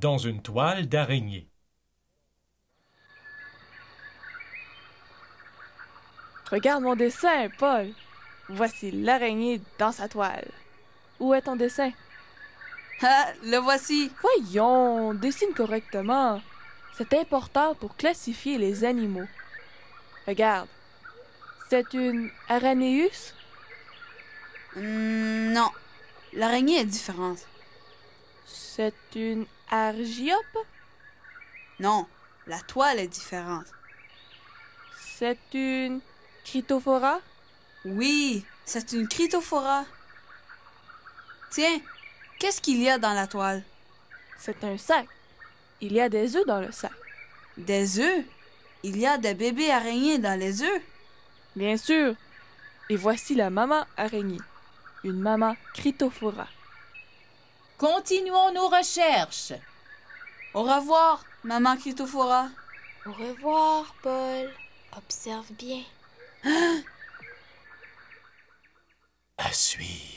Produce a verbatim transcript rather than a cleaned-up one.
dans une toile d'araignée. Regarde mon dessin, Paul. Voici l'araignée dans sa toile. Où est ton dessin? Ah, le voici. Voyons, dessine correctement. C'est important pour classifier les animaux. Regarde. C'est une aranéus? Hum, non, l'araignée est différente. C'est une argiope? Non, la toile est différente. C'est une Cryptophora? Oui, c'est une Cryptophora. Tiens, qu'est-ce qu'il y a dans la toile? C'est un sac. Il y a des œufs dans le sac. Des œufs? Il y a des bébés araignées dans les œufs? Bien sûr. Et voici la maman araignée. Une maman Cryptophora. Continuons nos recherches. Au revoir, maman Cryptophora. Au revoir, Paul. Observe bien. À suivre.